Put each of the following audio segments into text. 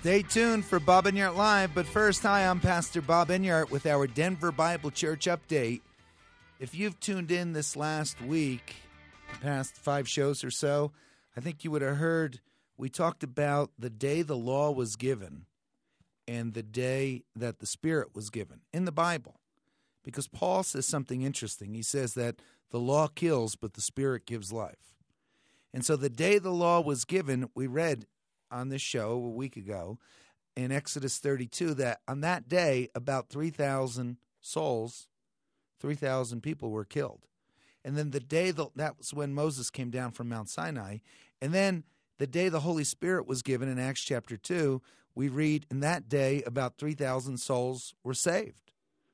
Stay tuned for Bob Enyart Live, but first, hi, I'm Pastor Bob Enyart with our Denver Bible Church update. If you've tuned in this last week, the past 5 shows or so, I think you would have heard we talked about the day the law was given and the day that the Spirit was given in the Bible. Because Paul says something interesting. He says that the law kills, but the Spirit gives life. And so the day the law was given, we read on this show a week ago in Exodus 32 that on that day about 3,000 souls, 3,000 people were killed. And then the day that was when Moses came down from Mount Sinai. And then the day the Holy Spirit was given in Acts chapter 2, we read in that day about 3,000 souls were saved.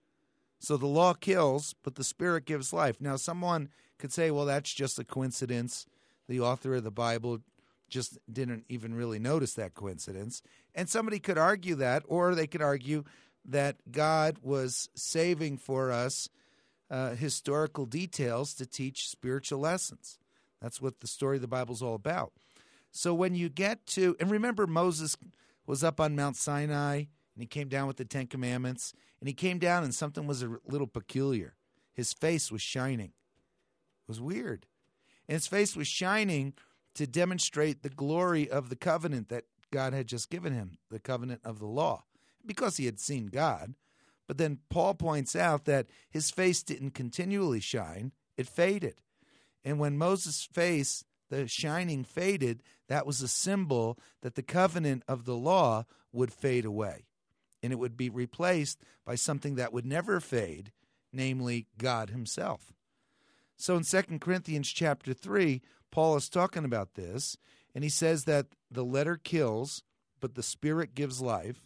So the law kills, but the Spirit gives life. Now someone could say, well, that's just a coincidence. The author of the Bible just didn't even really notice that coincidence. And somebody could argue that, or they could argue that God was saving for us historical details to teach spiritual lessons. That's what the story of the Bible is all about. So when you get to, and remember Moses was up on Mount Sinai, and he came down with the 10 Commandments, and he came down and something was a little peculiar. His face was shining. It was weird. And his face was shining to demonstrate the glory of the covenant that God had just given him, the covenant of the law, because he had seen God. But then Paul points out that his face didn't continually shine, it faded. And when Moses' face, the shining faded, that was a symbol that the covenant of the law would fade away. And it would be replaced by something that would never fade, namely God himself. So in 2 Corinthians chapter 3, Paul is talking about this, and he says that the letter kills, but the Spirit gives life.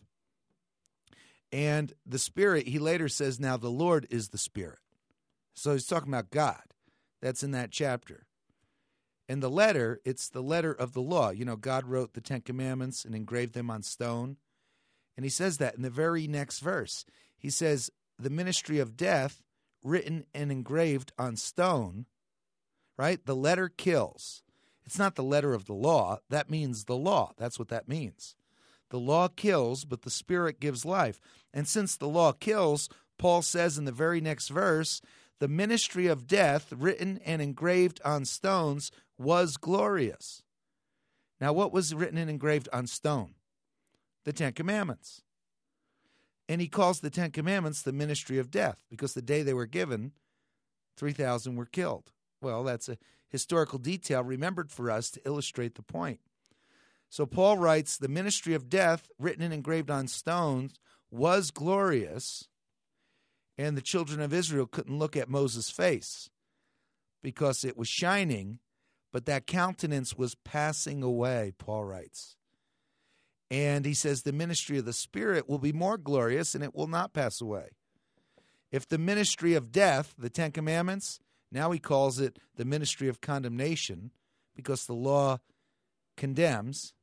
And the Spirit, he later says, now the Lord is the Spirit. So he's talking about God. That's in that chapter. And the letter, it's the letter of the law. You know, God wrote the 10 Commandments and engraved them on stone. And he says that in the very next verse. He says, the ministry of death, written and engraved on stone, right? The letter kills. It's not the letter of the law. That means the law. That's what that means. The law kills, but the Spirit gives life. And since the law kills, Paul says in the very next verse, the ministry of death, written and engraved on stones, was glorious. Now, what was written and engraved on stone? The 10 Commandments. And he calls the 10 Commandments the ministry of death, because the day they were given, 3,000 were killed. Well, that's a historical detail remembered for us to illustrate the point. So Paul writes, the ministry of death, written and engraved on stones, was glorious, and the children of Israel couldn't look at Moses' face because it was shining, but that countenance was passing away, Paul writes. And he says the ministry of the Spirit will be more glorious, and it will not pass away. If the ministry of death, the 10 Commandments, now he calls it the ministry of condemnation, because the law condemns,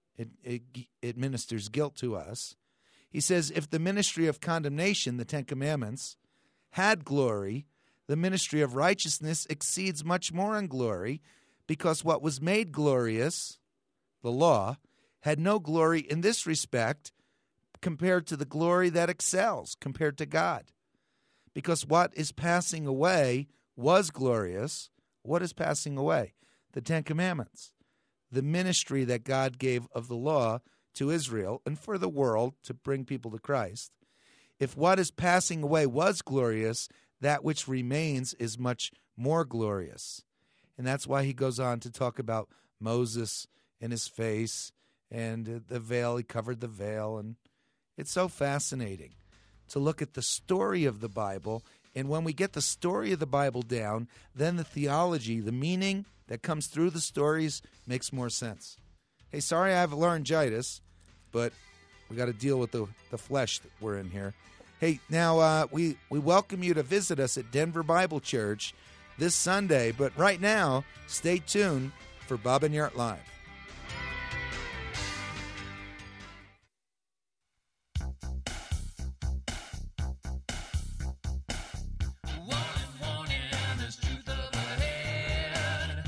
it ministers guilt to us. He says if the ministry of condemnation, the 10 Commandments, had glory, the ministry of righteousness exceeds much more in glory, because what was made glorious, the law, had no glory in this respect compared to the glory that excels, compared to God. Because what is passing away was glorious. What is passing away? The 10 Commandments. The ministry that God gave of the law to Israel and for the world to bring people to Christ. If what is passing away was glorious, that which remains is much more glorious. And that's why he goes on to talk about Moses and his face and the veil. He covered the veil. And it's so fascinating to look at the story of the Bible. And when we get the story of the Bible down, then the theology, the meaning that comes through the stories makes more sense. Hey, sorry I have laryngitis, but we got to deal with the flesh that we're in here. Hey, now we welcome you to visit us at Denver Bible Church this Sunday. But right now, stay tuned for Bob Enyart Live.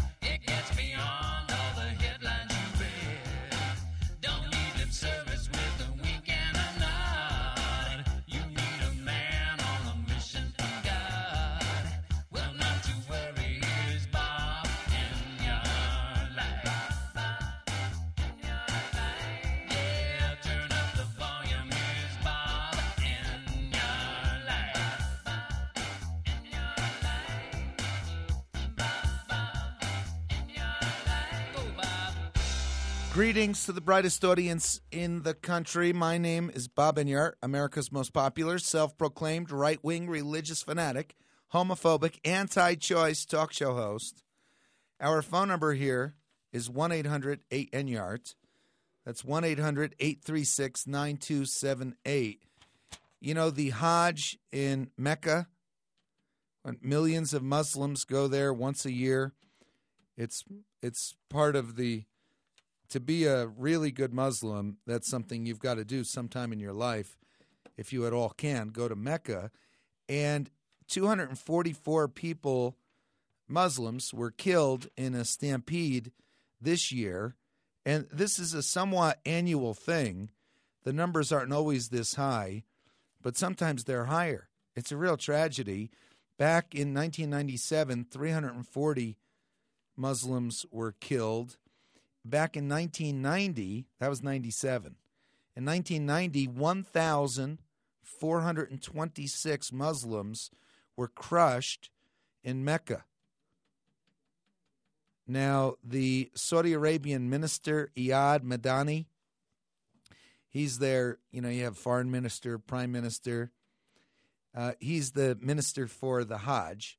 Service with Greetings to the brightest audience in the country. My name is Bob Enyart, America's most popular, self-proclaimed right-wing religious fanatic, homophobic, anti-choice talk show host. Our phone number here is 1-800-8-ENYART. That's 1-800-836-9278. You know, the Hajj in Mecca, when millions of Muslims go there once a year, it's part of the... To be a really good Muslim, that's something you've got to do sometime in your life, if you at all can. Go to Mecca. And 244 people, Muslims, were killed in a stampede this year. And this is a somewhat annual thing. The numbers aren't always this high, but sometimes they're higher. It's a real tragedy. Back in 1997, 340 Muslims were killed. Back in 1990, that was 97. In 1990, 1,426 Muslims were crushed in Mecca. Now, the Saudi Arabian minister, Iyad Madani, he's there. You know, you have foreign minister, prime minister. He's the minister for the Hajj.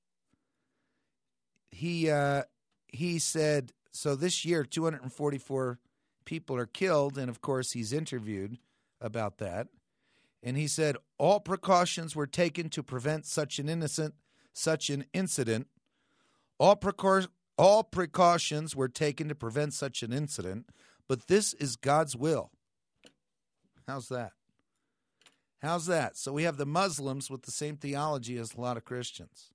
He said... So this year, 244 people are killed, and of course he's interviewed about that. And he said, all precautions were taken to prevent such an incident. All precautions were taken to prevent such an incident, but this is God's will. How's that? How's that? So we have the Muslims with the same theology as a lot of Christians.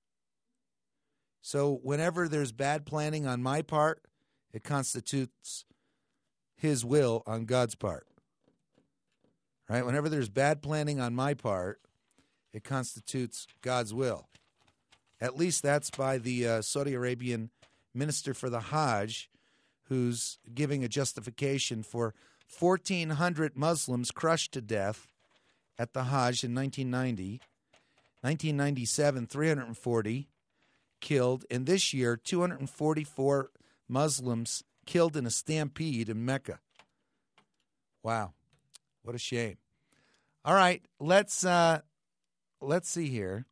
So whenever there's bad planning on my part, it constitutes his will on God's part. Right? Whenever there's bad planning on my part, it constitutes God's will. At least that's by the Saudi Arabian minister for the Hajj, who's giving a justification for 1,400 Muslims crushed to death at the Hajj in 1990. 1997, 340 killed, and this year 244 Muslims killed in a stampede in Mecca. Wow, what a shame! All right, let's see here.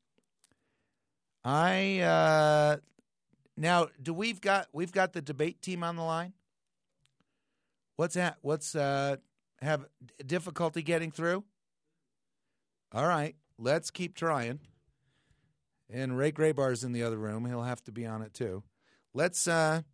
Now we've got the debate team on the line. What's that? Have difficulty getting through? All right, let's keep trying. And Ray Graybar's in the other room. He'll have to be on it too. Let's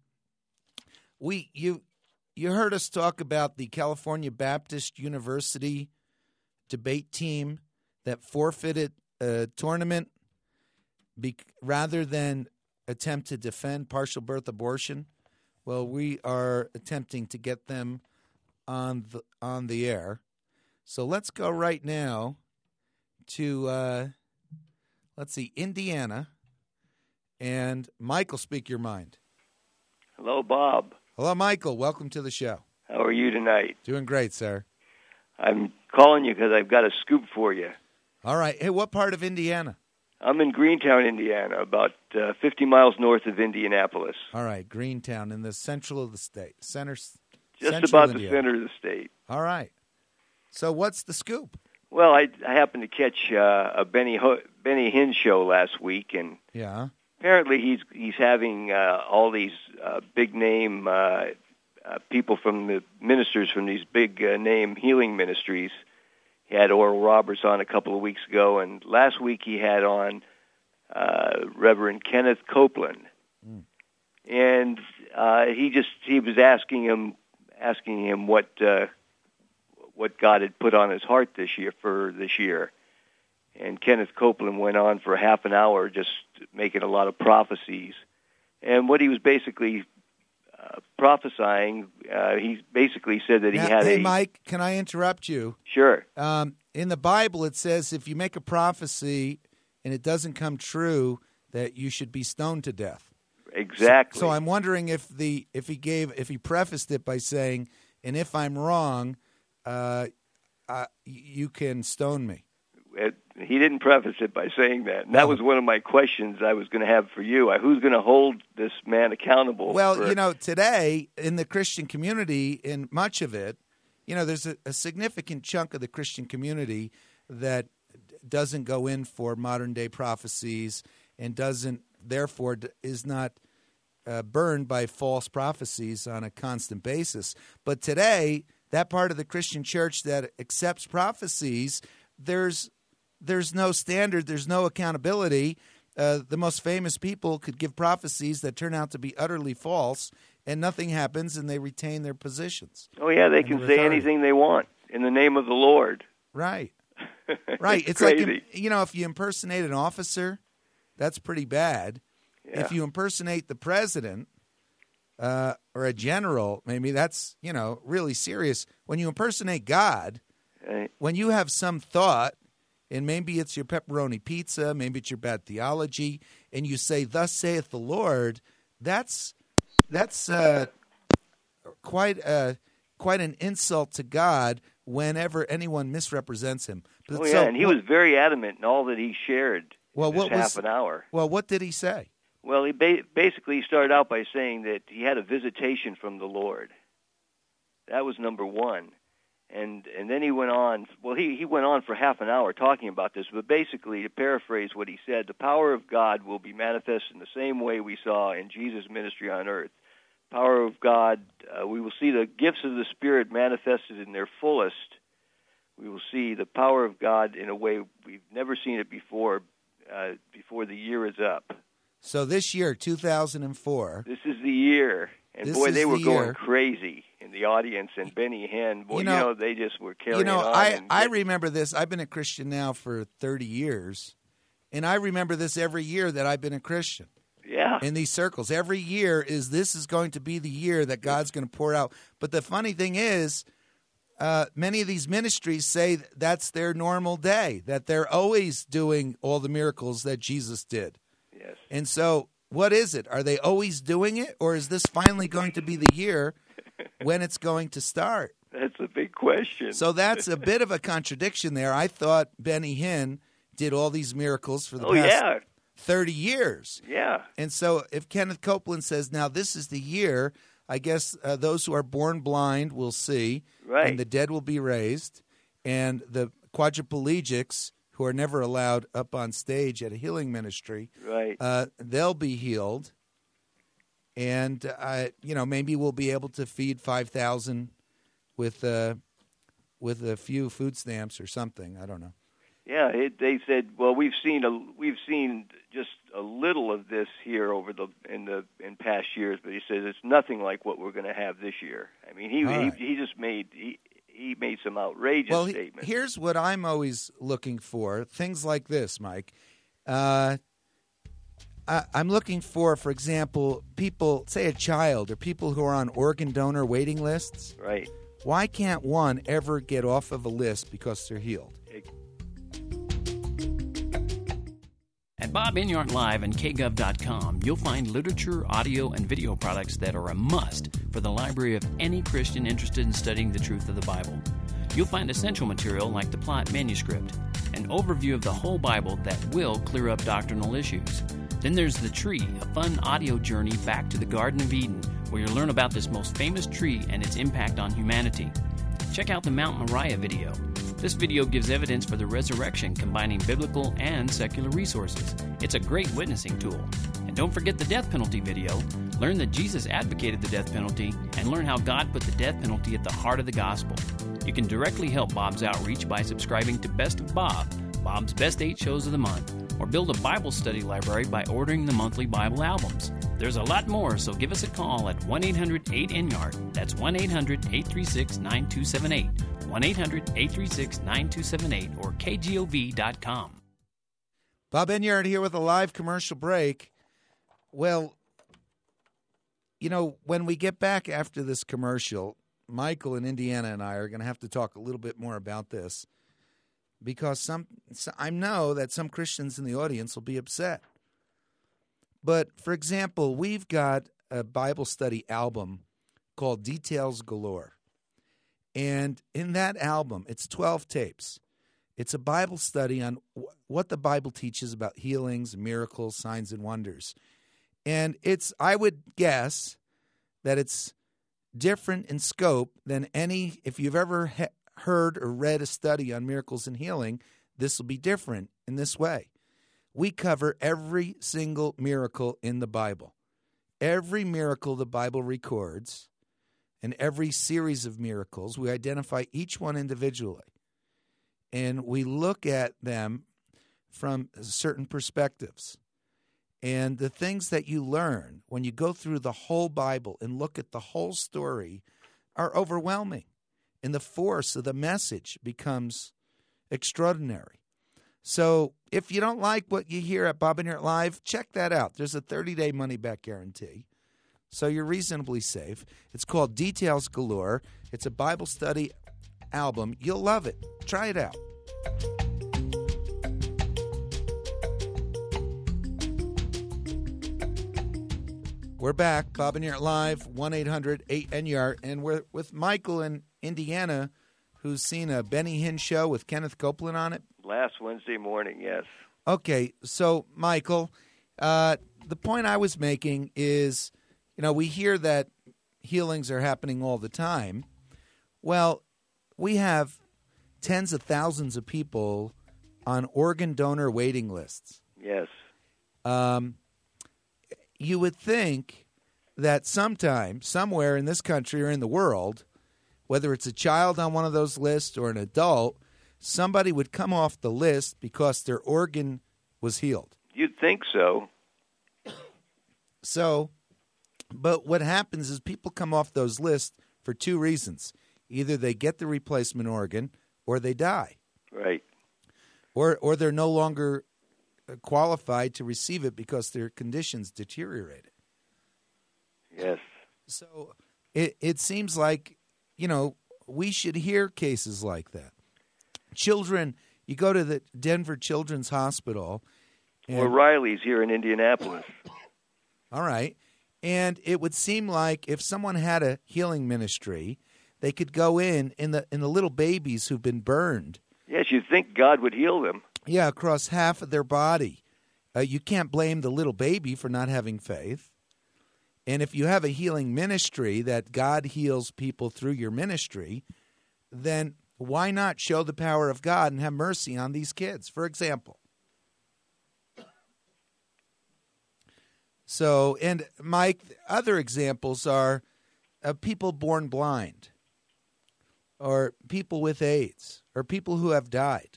you heard us talk about the California Baptist University debate team that forfeited a tournament rather than attempt to defend partial birth abortion. Well, we are attempting to get them on the air. So let's go right now to let's see, Indiana, and Michael, speak your mind. Hello, Bob. Hello, Michael. Welcome to the show. How are you tonight? Doing great, sir. I'm calling you because I've got a scoop for you. All right. Hey, what part of Indiana? I'm in Greentown, Indiana, about 50 miles north of Indianapolis. All right, Greentown, in the central of the state. Just Indiana. about the center of the state. All right. So what's the scoop? Well, I happened to catch a Benny Hinn show last week, and yeah, apparently he's having all these big name people from the ministers from these big name healing ministries. He had Oral Roberts on a couple of weeks ago, and last week he had on Reverend Kenneth Copeland, and he was asking him what God had put on his heart this year. And Kenneth Copeland went on for half an hour just making a lot of prophecies. And what he was basically prophesying, he basically said that he had Hey, Mike, can I interrupt you? Sure. In the Bible, it says if you make a prophecy and it doesn't come true, that you should be stoned to death. Exactly. So I'm wondering if he prefaced it by saying, and if I'm wrong, you can stone me. he didn't preface it by saying that. And that was one of my questions I was going to have for you. Who's going to hold this man accountable? Well, today in the Christian community, in much of it, there's a significant chunk of the Christian community that doesn't go in for modern-day prophecies and is not burned by false prophecies on a constant basis. But today, that part of the Christian church that accepts prophecies, there's no standard, there's no accountability. The most famous people could give prophecies that turn out to be utterly false, and nothing happens, and they retain their positions. Oh, yeah, they can say anything they want in the name of the Lord. Right. Right. It's crazy. Like, if you impersonate an officer, that's pretty bad. Yeah. If you impersonate the president or a general, maybe that's, really serious. When you impersonate God, right. When you have some thought, and maybe it's your pepperoni pizza, maybe it's your bad theology, and you say, "Thus saith the Lord," that's quite an insult to God whenever anyone misrepresents him. But and he was very adamant in all that he shared in this half an hour. Well, what did he say? Well, he basically started out by saying that he had a visitation from the Lord. That was number one. And then he went on. Well, he went on for half an hour talking about this. But basically, to paraphrase what he said, the power of God will be manifest in the same way we saw in Jesus' ministry on earth. Power of God, we will see the gifts of the Spirit manifested in their fullest. We will see the power of God in a way we've never seen it before the year is up. So this year, 2004. This is the year. And boy, they were going crazy in the audience. And Benny Hinn, boy, they just were carrying on. I remember this. I've been a Christian now for 30 years. And I remember this every year that I've been a Christian. Yeah. In these circles. Every year this is going to be the year that God's going to pour out. But the funny thing is, many of these ministries say that's their normal day, that they're always doing all the miracles that Jesus did. Yes. And so what is it? Are they always doing it, or is this finally going to be the year when it's going to start? That's a big question. So that's a bit of a contradiction there. I thought Benny Hinn did all these miracles for the past 30 years. Yeah. And so if Kenneth Copeland says, now this is the year, I guess those who are born blind will see, right. And the dead will be raised, and the quadriplegics who are never allowed up on stage at a healing ministry, right? They'll be healed, and maybe we'll be able to feed 5,000 with a few food stamps or something. I don't know. Yeah, they said, well, we've seen just a little of this here in past years, but he says it's nothing like what we're going to have this year. I mean, he just made some outrageous statements. Here's what I'm always looking for: things like this, Mike. I'm looking for example, people, say a child or people who are on organ donor waiting lists. Right. Why can't one ever get off of a list because they're healed? At Bob Enyart Live and KGov.com, you'll find literature, audio, and video products that are a must for the library of any Christian interested in studying the truth of the Bible. You'll find essential material like the Plot manuscript, an overview of the whole Bible that will clear up doctrinal issues. Then there's The Tree, a fun audio journey back to the Garden of Eden, where you'll learn about this most famous tree and its impact on humanity. Check out the Mount Moriah video. This video gives evidence for the resurrection, combining biblical and secular resources. It's a great witnessing tool. And don't forget the death penalty video. Learn that Jesus advocated the death penalty, and learn how God put the death penalty at the heart of the gospel. You can directly help Bob's outreach by subscribing to Best of Bob, Bob's Best 8 Shows of the Month, or build a Bible study library by ordering the monthly Bible albums. There's a lot more, so give us a call at 1-800-8-ENYARD. That's 1-800-836-9278. 1-800-836-9278 or kgov.com. Bob Enyart here with a live commercial break. Well, when we get back after this commercial, Michael in Indiana and I are going to have to talk a little bit more about this, because I know that some Christians in the audience will be upset. But, for example, we've got a Bible study album called Details Galore. And in that album, it's 12 tapes. It's a Bible study on what the Bible teaches about healings, miracles, signs, and wonders. And I would guess that it's different in scope than any, if you've ever heard or read a study on miracles and healing, this will be different in this way. We cover every single miracle in the Bible. Every miracle the Bible records and every series of miracles, we identify each one individually. And we look at them from certain perspectives. And the things that you learn when you go through the whole Bible and look at the whole story are overwhelming. And the force of the message becomes extraordinary. So if you don't like what you hear at Bob Enyart Live, check that out. There's a 30-day money-back guarantee. So you're reasonably safe. It's called Details Galore. It's a Bible study album. You'll love it. Try it out. We're back. Bob Enyart Live, 1-800-8-ENYART. And we're with Michael in Indiana, who's seen a Benny Hinn show with Kenneth Copeland on it. Last Wednesday morning, yes. Okay, so Michael, the point I was making is, we hear that healings are happening all the time. Well, we have tens of thousands of people on organ donor waiting lists. Yes. You would think that sometime, somewhere in this country or in the world, whether it's a child on one of those lists or an adult, somebody would come off the list because their organ was healed. You'd think so. So, but what happens is people come off those lists for two reasons. Either they get the replacement organ or they die. Right. Or they're no longer qualified to receive it because their conditions deteriorated. Yes. So it seems like, we should hear cases like that. Children, you go to the Denver Children's Hospital. Or Riley's here in Indianapolis. All right. And it would seem like if someone had a healing ministry, they could go in the little babies who've been burned. Yes, you'd think God would heal them. Yeah, across half of their body. You can't blame the little baby for not having faith. And if you have a healing ministry that God heals people through your ministry, then why not show the power of God and have mercy on these kids, for example? So, and Mike, other examples are people born blind, or people with AIDS, or people who have died.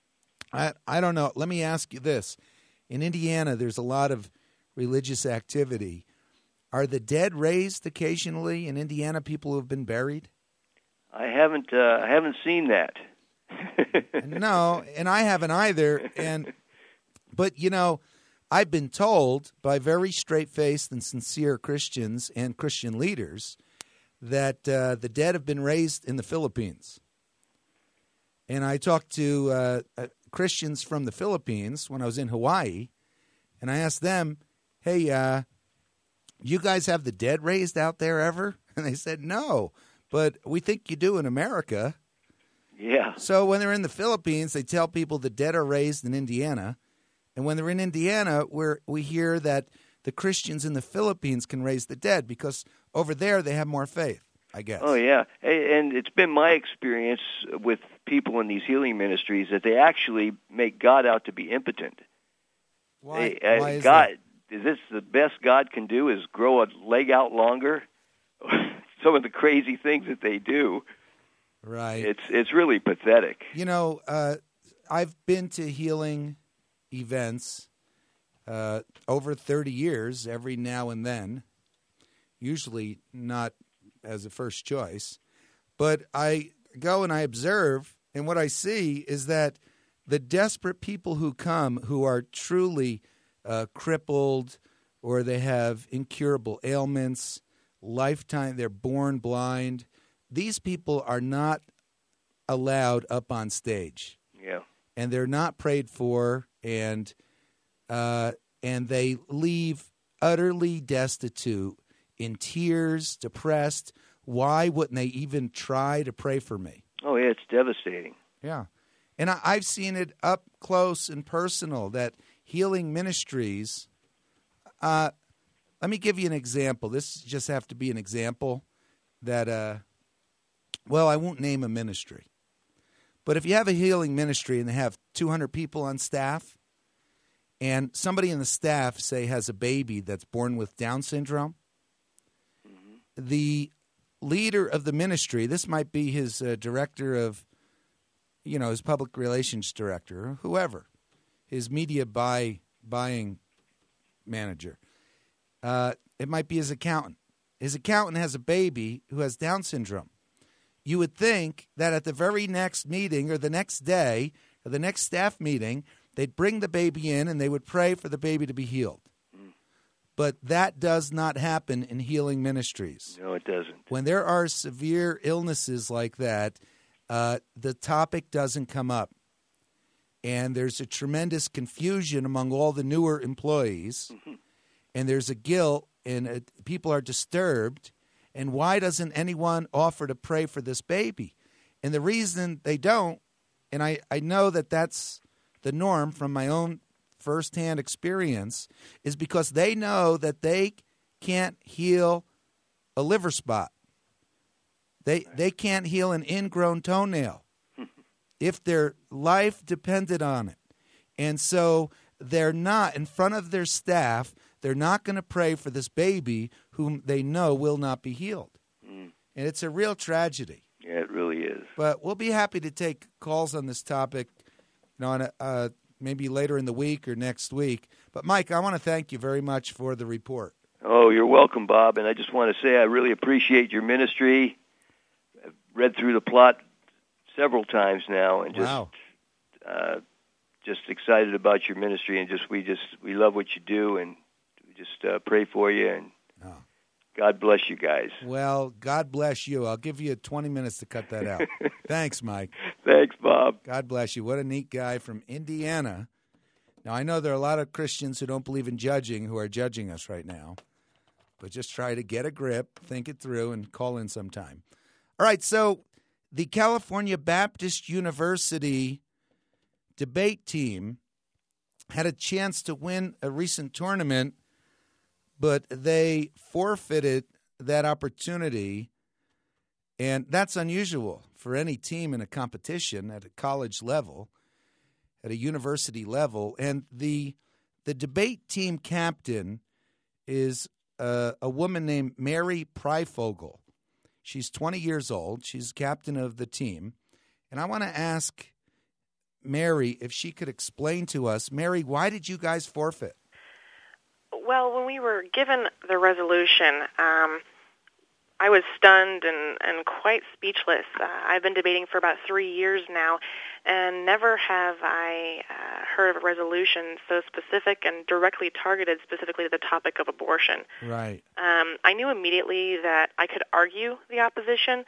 I don't know. Let me ask you this. In Indiana, there's a lot of religious activity. Are the dead raised occasionally in Indiana, people who have been buried? I haven't seen that. No, and I haven't either. But I've been told by very straight-faced and sincere Christians and Christian leaders that the dead have been raised in the Philippines. And I talked to Christians from the Philippines when I was in Hawaii, and I asked them, hey, you guys have the dead raised out there ever? And they said, no, but we think you do in America. Yeah. So when they're in the Philippines, they tell people the dead are raised in Indiana. And when they're in Indiana, we hear that the Christians in the Philippines can raise the dead because over there they have more faith, I guess. Oh, yeah. And it's been my experience with people in these healing ministries that they actually make God out to be impotent. Why is God, that? Is this the best God can do is grow a leg out longer? Some of the crazy things that they do. Right. It's really pathetic. I've been to healing events over 30 years, every now and then, usually not as a first choice. But I go and I observe, and what I see is that the desperate people who come who are truly crippled or they have incurable ailments, they're born blind, these people are not allowed up on stage. Yeah. And they're not prayed for, and they leave utterly destitute, in tears, depressed. Why wouldn't they even try to pray for me? Oh, yeah, it's devastating. Yeah. And I've seen it up close and personal, that healing ministries, let me give you an example. This just have to be an example that, I won't name a ministry. But if you have a healing ministry and they have 200 people on staff, and somebody in the staff, say, has a baby that's born with Down syndrome, the leader of the ministry, this might be his director of, his public relations director, or whoever, his media buying manager. It might be his accountant. His accountant has a baby who has Down syndrome. You would think that at the very next meeting or the next day or the next staff meeting, they'd bring the baby in and they would pray for the baby to be healed. But that does not happen in healing ministries. No, it doesn't. When there are severe illnesses like that, the topic doesn't come up. And there's a tremendous confusion among all the newer employees. And there's a guilt, and people are disturbed. And why doesn't anyone offer to pray for this baby? And the reason they don't, and I know that that's the norm from my own firsthand experience, is because they know that they can't heal a liver spot. They can't heal an ingrown toenail if their life depended on it. And so they're not, in front of their staff, they're not going to pray for this baby whom they know will not be healed. And it's a real tragedy. Yeah, it really is. But we'll be happy to take calls on this topic, maybe later in the week or next week. But, Mike, I want to thank you very much for the report. Oh, you're welcome, Bob. And I just want to say I really appreciate your ministry. I've read through the plot several times now, and just excited about your ministry, and we love what you do, and we just pray for you, and God bless you guys. Well, God bless you. I'll give you 20 minutes to cut that out. Thanks, Mike. Thanks, Bob. God bless you. What a neat guy from Indiana. Now, I know there are a lot of Christians who don't believe in judging who are judging us right now, but just try to get a grip, think it through, and call in sometime. All right, so the California Baptist University debate team had a chance to win a recent tournament, but they forfeited that opportunity, and that's unusual for any team in a competition at a college level, at a university level. And the debate team captain is a woman named Mary Pryfogle. She's 20 years old. She's captain of the team. And I want to ask Mary if she could explain to us, Mary, why did you guys forfeit? Well, when we were given the resolution, I was stunned and quite speechless. I've been debating for about 3 years now, and never have I heard of a resolution so specific and directly targeted specifically to the topic of abortion. Right. I knew immediately that I could argue the opposition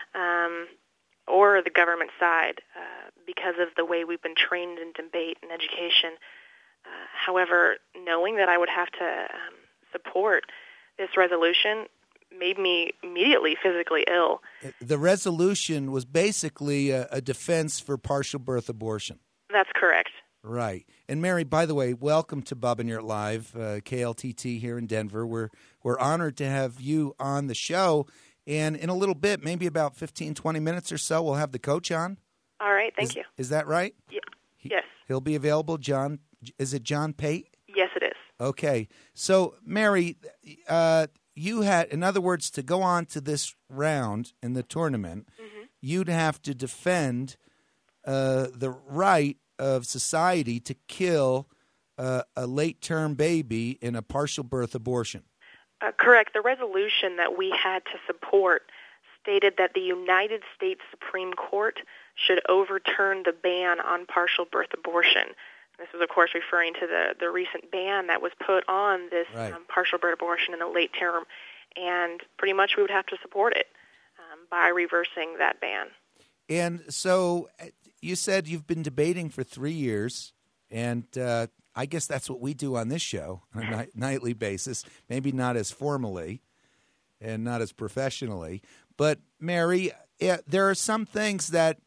or the government side because of the way we've been trained in debate and education. However, knowing that I would have to support this resolution made me immediately physically ill. The resolution was basically a defense for partial birth abortion. That's correct. Right. And Mary, by the way, welcome to Bob and Yurt Live, KLTT here in Denver. We're honored to have you on the show. And in a little bit, maybe about 15, 20 minutes or so, we'll have the coach on. All right. Thank you. Is that right? Yes. He'll be available. John, is it John Pate? Yes, it is. Okay. So, Mary, you had, in other words, to go on to this round in the tournament, you'd have to defend the right of society to kill a late-term baby in a partial birth abortion. Correct. The resolution that we had to support stated that the United States Supreme Court should overturn the ban on partial birth abortion. This was, of course, referring to the recent ban that was put on this partial birth abortion in the late term, and pretty much we would have to support it by reversing that ban. And so you said you've been debating for 3 years, and I guess that's what we do on this show on a nightly basis, maybe not as formally and not as professionally. But, Mary, there are some things that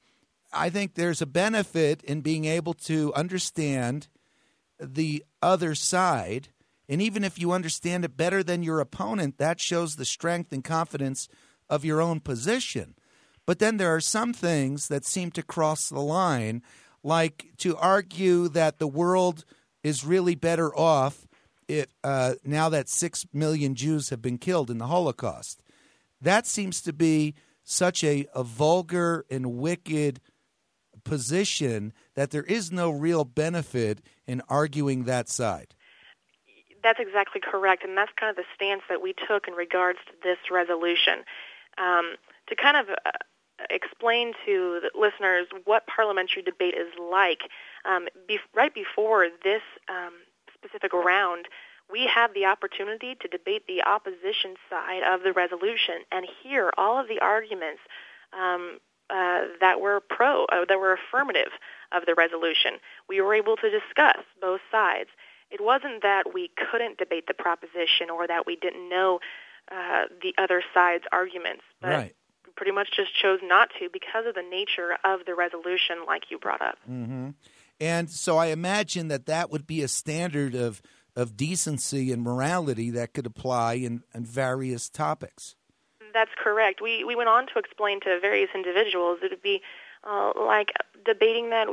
I think there's a benefit in being able to understand the other side. And even if you understand it better than your opponent, that shows the strength and confidence of your own position. But then there are some things that seem to cross the line, like to argue that the world is really better off now that 6 million Jews have been killed in the Holocaust. That seems to be such a vulgar and wicked position that there is no real benefit in arguing that side. That's exactly correct, and that's kind of the stance that we took in regards to this resolution. To kind of explain to the listeners what parliamentary debate is like, right before this specific round, we had the opportunity to debate the opposition side of the resolution and hear all of the arguments that were that were affirmative of the resolution. We were able to discuss both sides. It wasn't that we couldn't debate the proposition or that we didn't know the other side's arguments, but right. we pretty much just chose not to because of the nature of the resolution, like you brought up. Mm-hmm. And so I imagine that would be a standard of decency and morality that could apply in various topics. That's correct. We went on to explain to various individuals it would be like debating that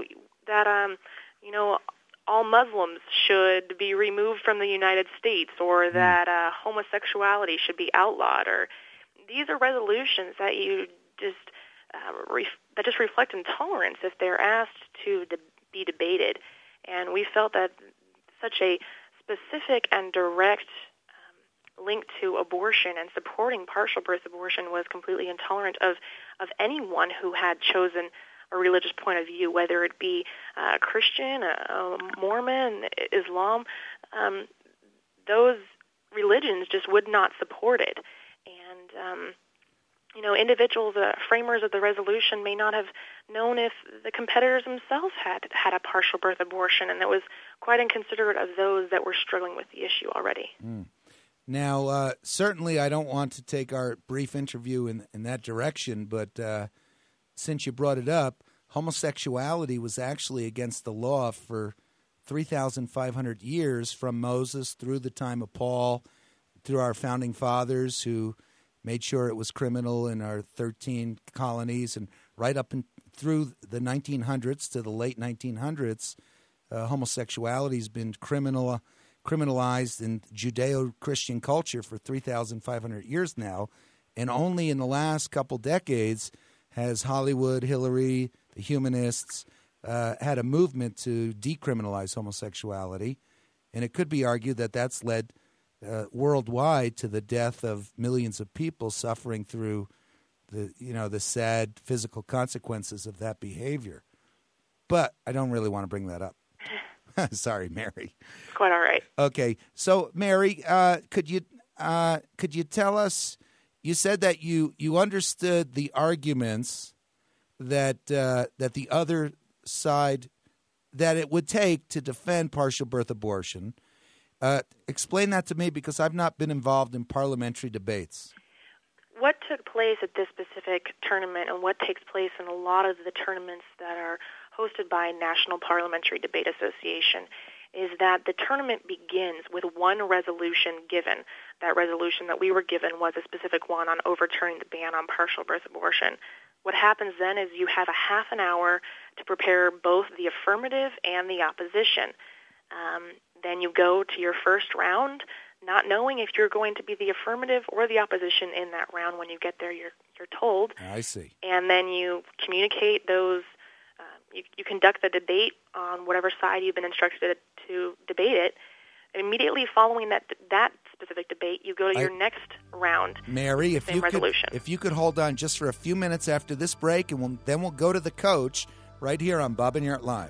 all Muslims should be removed from the United States, or that homosexuality should be outlawed, or these are resolutions that you just that just reflect intolerance if they're asked to be debated. And we felt that such a specific and direct link to abortion and supporting partial birth abortion was completely intolerant of anyone who had chosen a religious point of view, whether it be Christian, Mormon, Islam. Those religions just would not support it. And, individuals, framers of the resolution may not have known if the competitors themselves had a partial birth abortion, and it was quite inconsiderate of those that were struggling with the issue already. Mm. Now, certainly I don't want to take our brief interview in that direction, but since you brought it up, homosexuality was actually against the law for 3,500 years, from Moses through the time of Paul, through our founding fathers who made sure it was criminal in our 13 colonies, and right up through the 1900s to the late 1900s, homosexuality has been criminalized in Judeo-Christian culture for 3,500 years now, and only in the last couple decades has Hollywood, Hillary, the humanists had a movement to decriminalize homosexuality, and it could be argued that that's led worldwide to the death of millions of people suffering through the sad physical consequences of that behavior. But I don't really want to bring that up. Sorry, Mary. Quite all right. Okay, so Mary, could you tell us? You said that you understood the arguments that the other side that it would take to defend partial birth abortion. Explain that to me, because I've not been involved in parliamentary debates. What took place at this specific tournament, and what takes place in a lot of the tournaments that are hosted by National Parliamentary Debate Association, is that the tournament begins with one resolution given. That resolution that we were given was a specific one on overturning the ban on partial birth abortion. What happens then is you have a half an hour to prepare both the affirmative and the opposition. Then you go to your first round, not knowing if you're going to be the affirmative or the opposition in that round. When you get there, you're told. I see. And then you communicate those. You conduct the debate on whatever side you've been instructed to debate it. And immediately following that specific debate, you go to your next round. Mary, if you could hold on just for a few minutes after this break, and then we'll go to the coach right here on Bob Enyart Live.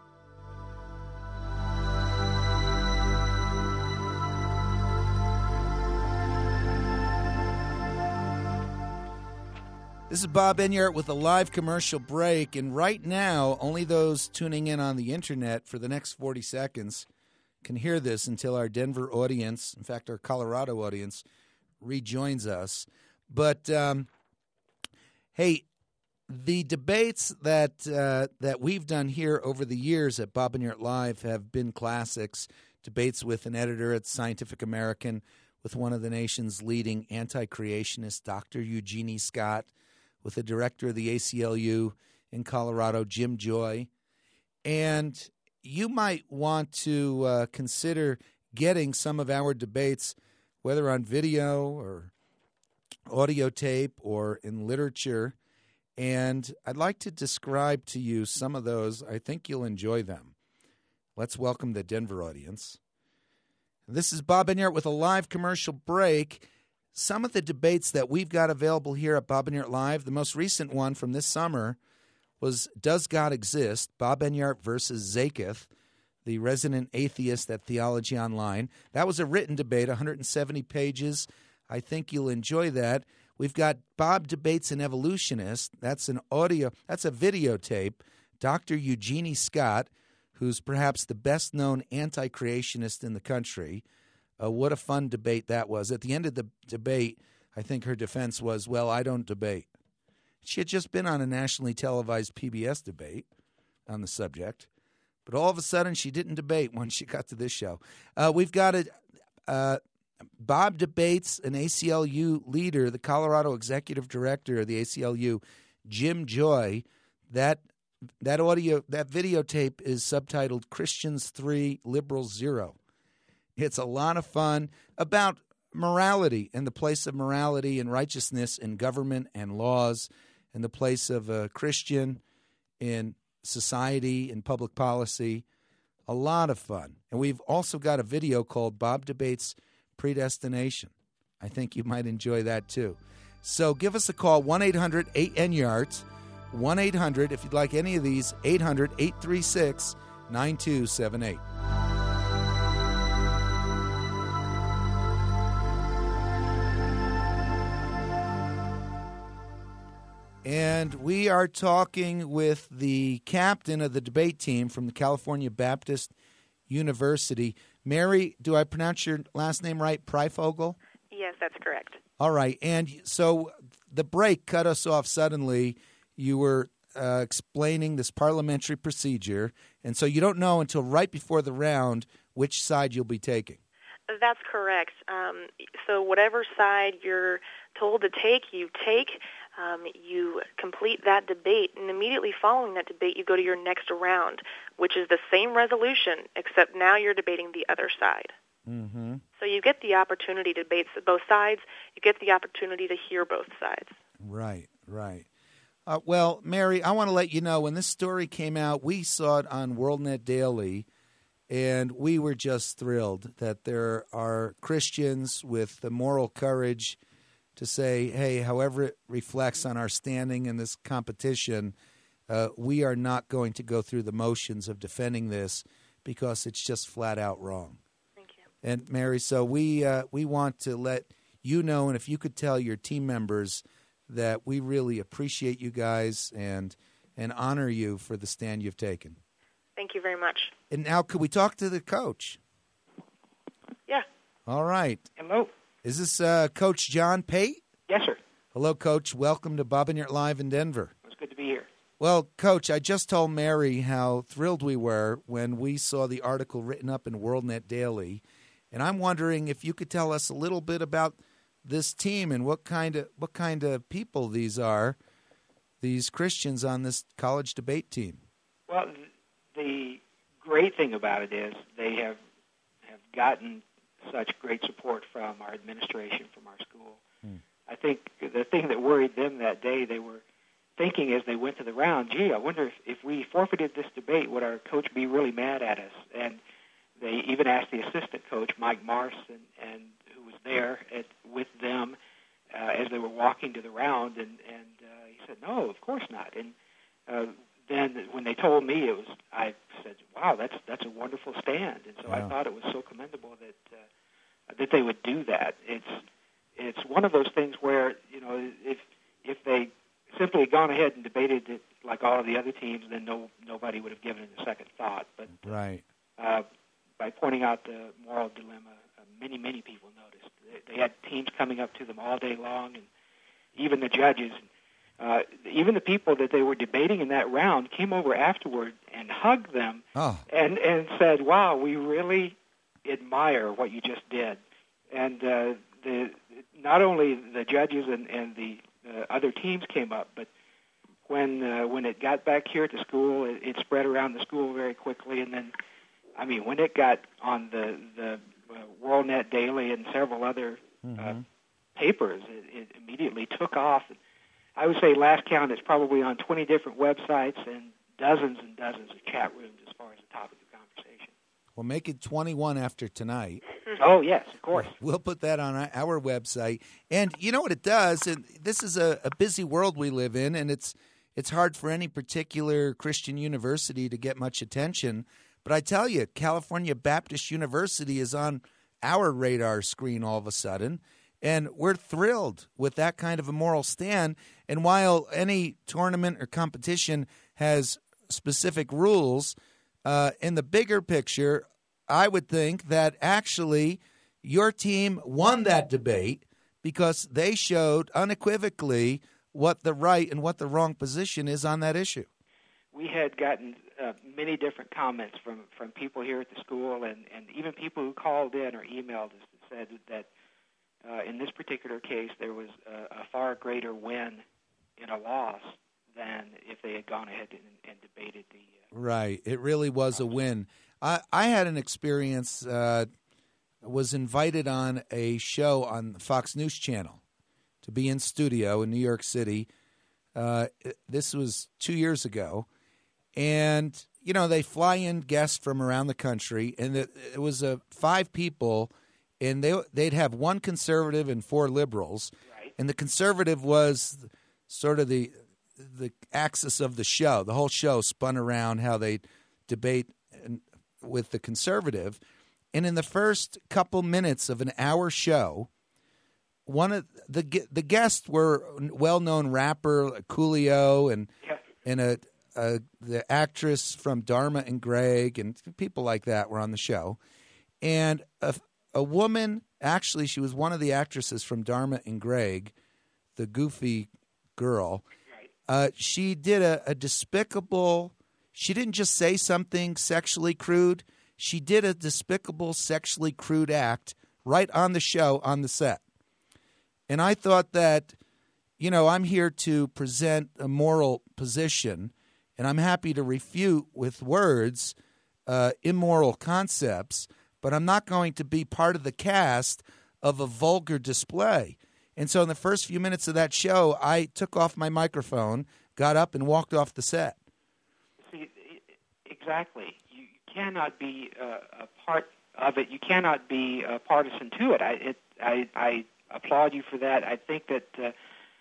This is Bob Enyart with a live commercial break, and right now, only those tuning in on the internet for the next 40 seconds can hear this until our Denver audience, in fact, our Colorado audience, rejoins us. But, hey, The debates that we've done here over the years at Bob and Yurt Live have been classics. Debates with an editor at Scientific American, with one of the nation's leading anti-creationists, Dr. Eugenie Scott, with the director of the ACLU in Colorado, Jim Joy. And you might want to consider getting some of our debates, whether on video or audio tape or in literature. And I'd like to describe to you some of those. I think you'll enjoy them. Let's welcome the Denver audience. This is Bob and Yurt with a live commercial break. Some of the debates that we've got available here at Bob and Yurt Live, the most recent one from this summer was Does God Exist? Bob and Yurt versus Zakuth, the resident atheist at Theology Online. That was a written debate, 170 pages. I think you'll enjoy that. We've got Bob Debates an Evolutionist. That's a videotape. Dr. Eugenie Scott, who's perhaps the best-known anti-creationist in the country. What a fun debate that was. At the end of the debate, I think her defense was, well, I don't debate. She had just been on a nationally televised PBS debate on the subject, but all of a sudden she didn't debate when she got to this show. We've got Bob Debates an ACLU leader, the Colorado executive director of the ACLU, Jim Joy. That videotape is subtitled Christians 3, Liberals 0. It's a lot of fun about morality and the place of morality and righteousness in government and laws and the place of a Christian in society and public policy. A lot of fun. And we've also got a video called Bob Debates Predestination. I think you might enjoy that too. So give us a call, 1-800-8NYART. 1-800, if you'd like any of these, 800-836-9278. And we are talking with the captain of the debate team from the California Baptist University. Mary, do I pronounce your last name right, Pryfogel? Yes, that's correct. All right. And so the break cut us off suddenly. You were explaining this parliamentary procedure, and so you don't know until right before the round which side you'll be taking. That's correct. So whatever side you're told to take, you take. You complete that debate, and immediately following that debate, you go to your next round, which is the same resolution, except now you're debating the other side. Mm-hmm. So you get the opportunity to debate both sides. You get the opportunity to hear both sides. Right, right. Well, Mary, I want to let you know, when this story came out, we saw it on WorldNet Daily, and we were just thrilled that there are Christians with the moral courage to say, hey, however it reflects on our standing in this competition, we are not going to go through the motions of defending this because it's just flat out wrong. Thank you. And, Mary, so we want to let you know, and if you could tell your team members that we really appreciate you guys and honor you for the stand you've taken. Thank you very much. And now, could we talk to the coach? Yeah. All right. Hello. Is this Coach John Pate? Yes, sir. Hello, Coach. Welcome to Bob and Yurt Live in Denver. It's good to be here. Well, Coach, I just told Mary how thrilled we were when we saw the article written up in WorldNet Daily, and I'm wondering if you could tell us a little bit about this team and what kind of people these are, these Christians on this college debate team. Well, the great thing about it is they have gotten such great support from our administration, from our school. I think the thing that worried them that day, they were thinking as they went to the round, gee, I wonder if we forfeited this debate, would our coach be really mad at us? And they even asked the assistant coach, Mike Marsh, and who was there with them as they were walking to the round, and he said, no, of course not. And then when they told me, I said, wow, that's a wonderful stand. And so I thought it was so commendable that they would do that. It's one of those things where, if they simply had gone ahead and debated it like all of the other teams, then nobody would have given it a second thought. But right. By pointing out the moral dilemma, many people noticed. They had teams coming up to them all day long, and even the judges even the people that they were debating in that round came over afterward and hugged them and said, "Wow, we really admire what you just did." And not only the judges and the other teams came up, but when it got back here at the school, it spread around the school very quickly. And then, I mean, when it got on the WorldNet Daily and several other papers, it immediately took off. I would say last count, it's probably on 20 different websites and dozens of chat rooms as far as the topic of conversation. We'll make it 21 after tonight. Oh, yes, of course. We'll put that on our website. And you know what it does? And this is a busy world we live in, and it's hard for any particular Christian university to get much attention. But I tell you, California Baptist University is on our radar screen all of a sudden. And we're thrilled with that kind of a moral stand. And while any tournament or competition has specific rules, in the bigger picture, I would think that actually your team won that debate because they showed unequivocally what the right and what the wrong position is on that issue. We had gotten many different comments from people here at the school and even people who called in or emailed us that said that in this particular case, there was a far greater win in a loss than if they had gone ahead and debated the... Right. It really was a win. I had an experience, was invited on a show on the Fox News Channel to be in studio in New York City. This was 2 years ago. And, you know, they fly in guests from around the country, and it was 5 people, and they'd have 1 conservative and 4 liberals. Right. And the conservative was sort of the axis of the show. The whole show spun around how they debate with the conservative. And in the first couple minutes of an hour show, one of the guests were well-known rapper Coolio and the actress from Dharma and Greg and people like that were on the show. And a woman, actually she was one of the actresses from Dharma and Greg, the goofy girl. She did a despicable, she didn't just say something sexually crude, she did a despicable sexually crude act right on the show, on the set. And I thought that, you know, I'm here to present a moral position, and I'm happy to refute with words immoral concepts, but I'm not going to be part of the cast of a vulgar display. And so in the first few minutes of that show, I took off my microphone, got up, and walked off the set. See, exactly. You cannot be a part of it. You cannot be partisan to it. I applaud you for that. I think that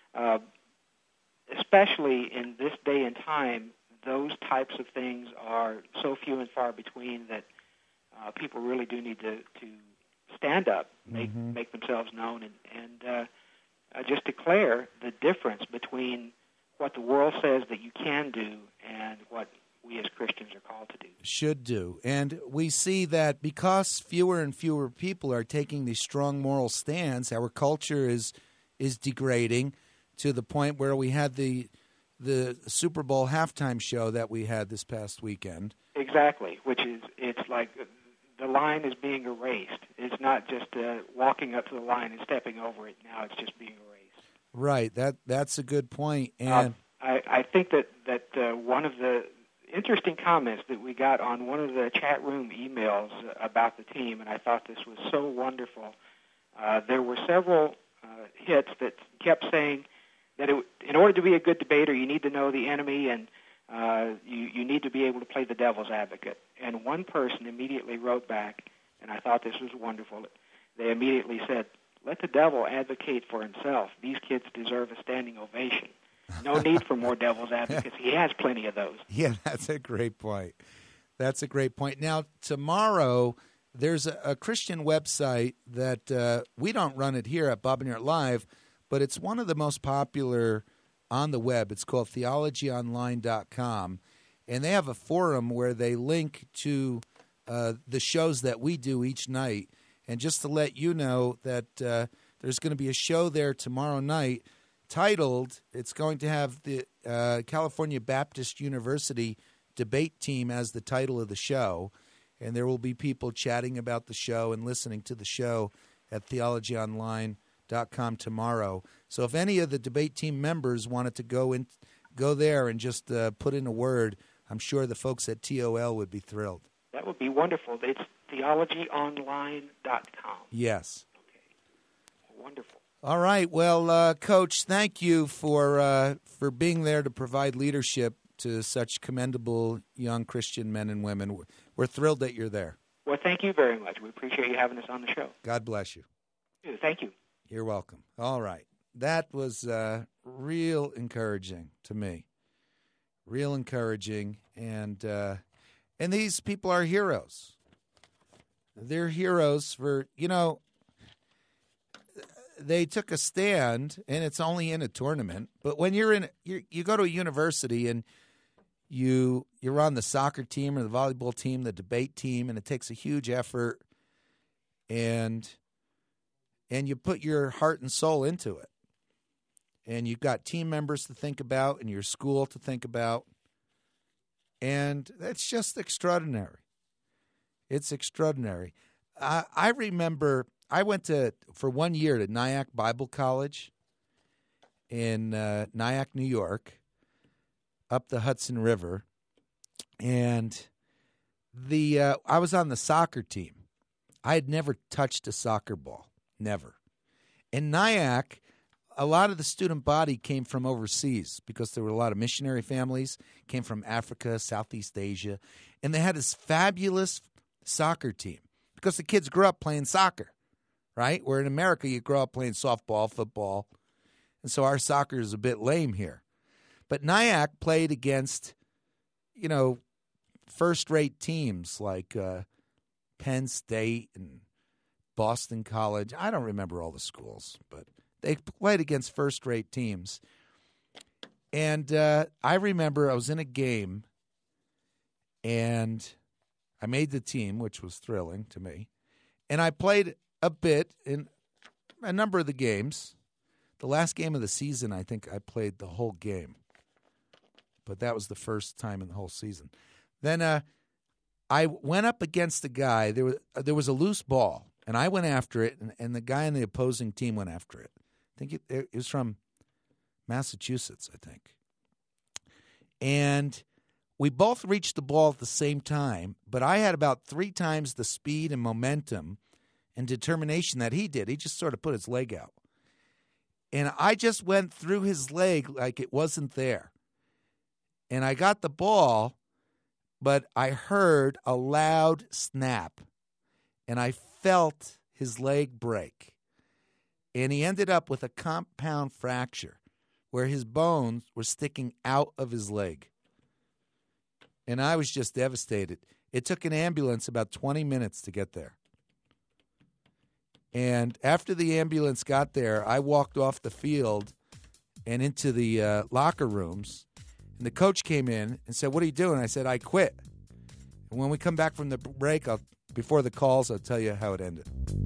especially in this day and time, those types of things are so few and far between that people really do need to stand up, make themselves known, and just declare the difference between what the world says that you can do and what we as Christians are called to do. Should do. And we see that because fewer and fewer people are taking these strong moral stands, our culture is degrading to the point where we had the Super Bowl halftime show that we had this past weekend. Exactly, it's like the line is being erased. It's not just walking up to the line and stepping over it. Now it's just being erased. Right. That's a good point. And I think that one of the interesting comments that we got on one of the chat room emails about the team, and I thought this was so wonderful, there were several hits that kept saying that in order to be a good debater, you need to know the enemy and you need to be able to play the devil's advocate. And one person immediately wrote back, and I thought this was wonderful. They immediately said, "Let the devil advocate for himself. These kids deserve a standing ovation. No need for more devil's advocates. He has plenty of those." Yeah, that's a great point. That's a great point. Now, tomorrow, there's a Christian website that we don't run it here at Bob and Yart Live, but it's one of the most popular on the web. It's called theologyonline.com, and they have a forum where they link to the shows that we do each night. And just to let you know that there's going to be a show there tomorrow night titled, it's going to have the California Baptist University debate team as the title of the show, and there will be people chatting about the show and listening to the show at theologyonline.com tomorrow. So if any of the debate team members wanted to go there and just put in a word, I'm sure the folks at TOL would be thrilled. That would be wonderful. It's theologyonline.com. Yes. Okay. Wonderful. All right. Well, Coach, thank you for being there to provide leadership to such commendable young Christian men and women. We're thrilled that you're there. Well, thank you very much. We appreciate you having us on the show. God bless you. Thank you. You're welcome. All right. That was real encouraging to me. Real encouraging. And these people are heroes. They're heroes for, they took a stand, and it's only in a tournament. But when you go to a university and you're on the soccer team or the volleyball team, the debate team, and it takes a huge effort, and you put your heart and soul into it. And you've got team members to think about and your school to think about. And that's just extraordinary. It's extraordinary. I remember I went for 1 year to Nyack Bible College in Nyack, New York, up the Hudson River. And I was on the soccer team. I had never touched a soccer ball. Never. In Nyack, a lot of the student body came from overseas because there were a lot of missionary families, came from Africa, Southeast Asia, and they had this fabulous soccer team because the kids grew up playing soccer, right? Where in America, you grow up playing softball, football, and so our soccer is a bit lame here. But Nyack played against, first-rate teams like Penn State and Boston College. I don't remember all the schools, but they played against first-rate teams. And I remember I was in a game, and I made the team, which was thrilling to me. And I played a bit in a number of the games. The last game of the season, I think I played the whole game. But that was the first time in the whole season. Then I went up against a guy. There was a loose ball, and I went after it, and the guy on the opposing team went after it. I think it was from Massachusetts, I think. And we both reached the ball at the same time, but I had about 3 times the speed and momentum and determination that he did. He just sort of put his leg out. And I just went through his leg like it wasn't there. And I got the ball, but I heard a loud snap, and I felt his leg break. And he ended up with a compound fracture where his bones were sticking out of his leg. And I was just devastated. It took an ambulance about 20 minutes to get there. And after the ambulance got there, I walked off the field and into the locker rooms. And the coach came in and said, "What are you doing?" I said, "I quit." And when we come back from the break, before the calls, I'll tell you how it ended.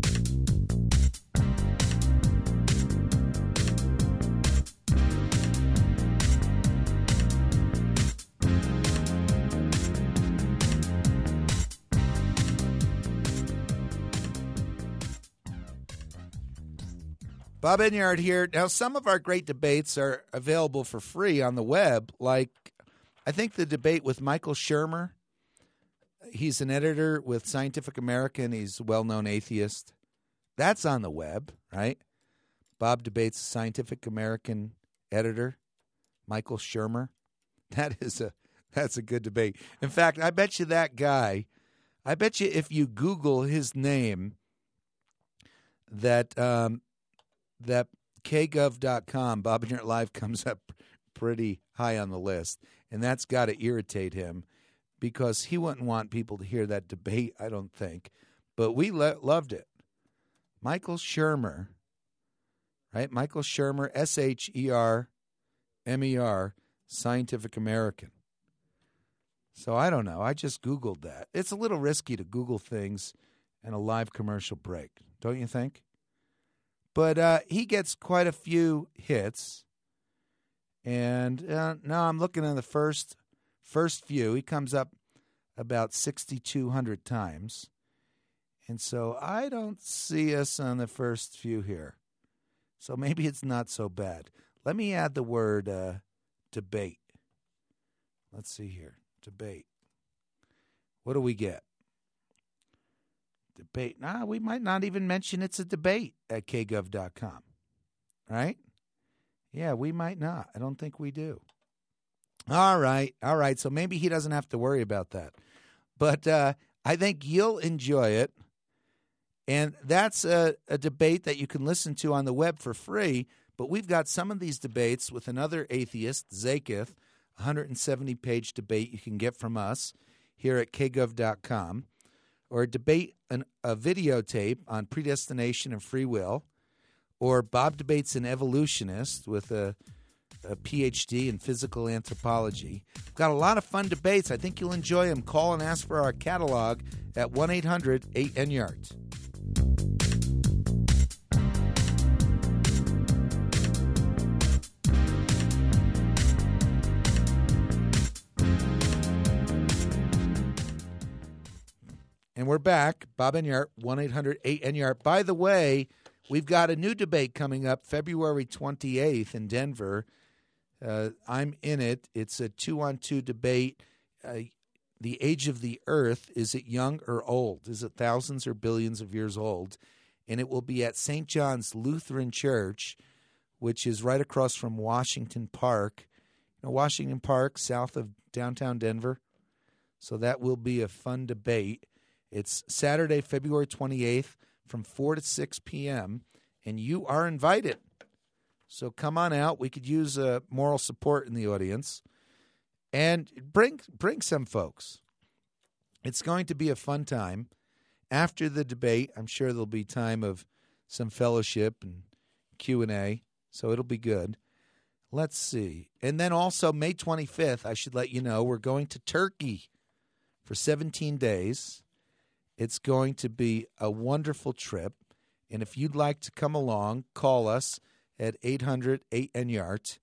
Bob Enyart here. Now, some of our great debates are available for free on the web, like I think the debate with Michael Shermer. He's an editor with Scientific American. He's a well-known atheist. That's on the web, right? Bob debates Scientific American editor, Michael Shermer. That's a good debate. In fact, I bet you that guy, if you Google his name, that kgov.com, Bob Enyart Live, comes up pretty high on the list. And that's got to irritate him because he wouldn't want people to hear that debate, I don't think. But we loved it. Michael Shermer, right? Michael Shermer, Shermer, Scientific American. So I don't know. I just Googled that. It's a little risky to Google things in a live commercial break, don't you think? But he gets quite a few hits, And now I'm looking at the first few. He comes up about 6,200 times. And so I don't see us on the first few here. So maybe it's not so bad. Let me add the word debate. Let's see here. Debate. What do we get? Debate. We might not even mention it's a debate at kgov.com. Right? Yeah, we might not. I don't think we do. All right. So maybe he doesn't have to worry about that. But I think you'll enjoy it. And that's a debate that you can listen to on the web for free. But we've got some of these debates with another atheist, Zaketh, a 170-page debate you can get from us here at kgov.com, or a videotape on predestination and free will, or Bob Debates an Evolutionist with a PhD in physical anthropology. We've got a lot of fun debates. I think you'll enjoy them. Call and ask for our catalog at 1-800-8NYARD. And we're back. Bob Enyart, 1-800-8NYARD. By the way, we've got a new debate coming up February 28th in Denver. I'm in it. It's a 2-on-2 debate. The age of the earth, is it young or old? Is it thousands or billions of years old? And it will be at St. John's Lutheran Church, which is right across from Washington Park. You know, Washington Park, south of downtown Denver. So that will be a fun debate. It's Saturday, February 28th from 4 to 6 p.m., and you are invited. So come on out. We could use moral support in the audience. And bring some folks. It's going to be a fun time. After the debate, I'm sure there'll be time of some fellowship and Q&A, so it'll be good. Let's see. And then also May 25th, I should let you know, we're going to Turkey for 17 days. It's going to be a wonderful trip. And if you'd like to come along, call us at 800-8NYARD,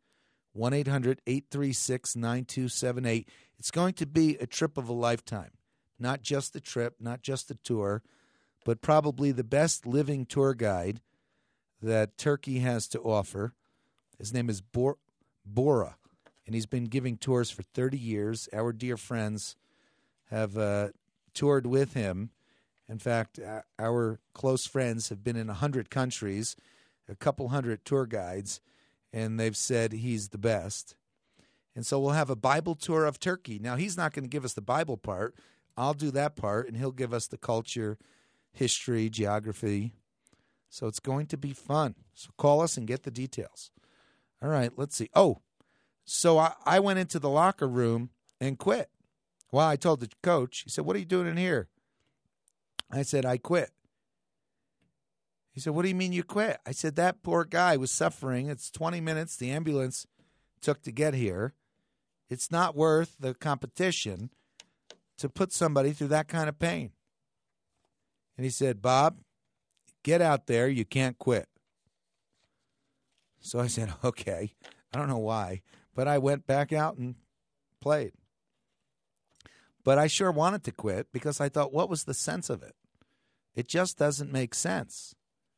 1-800-836-9278. It's going to be a trip of a lifetime. Not just a trip, not just a tour, but probably the best living tour guide that Turkey has to offer. His name is Bora, and he's been giving tours for 30 years. Our dear friends have toured with him. In fact, our close friends have been in 100 countries, a couple hundred tour guides, and they've said he's the best. And so we'll have a Bible tour of Turkey. Now, he's not going to give us the Bible part. I'll do that part, and he'll give us the culture, history, geography. So it's going to be fun. So call us and get the details. All right, let's see. Oh, so I went into the locker room and quit. Well, I told the coach. He said, "What are you doing in here?" I said, "I quit." He said, "What do you mean you quit?" I said, "That poor guy was suffering. It's 20 minutes the ambulance took to get here. It's not worth the competition to put somebody through that kind of pain." And he said, "Bob, get out there. You can't quit." So I said, "Okay." I don't know why, but I went back out and played. But I sure wanted to quit because I thought, what was the sense of it? It just doesn't make sense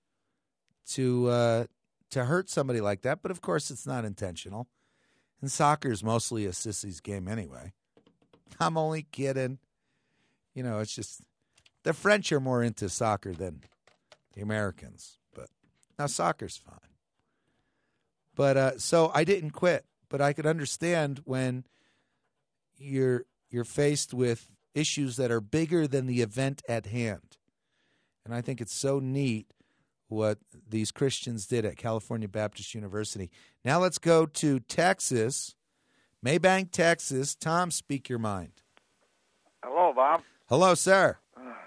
to hurt somebody like that. But, of course, it's not intentional. And soccer is mostly a sissy's game anyway. I'm only kidding. You know, it's just the French are more into soccer than the Americans. But now soccer's fine. But so I didn't quit. But I could understand when you're faced with issues that are bigger than the event at hand. And I think it's so neat what these Christians did at California Baptist University. Now let's go to Texas, Maybank, Texas. Tom, speak your mind. Hello, Bob. Hello, sir.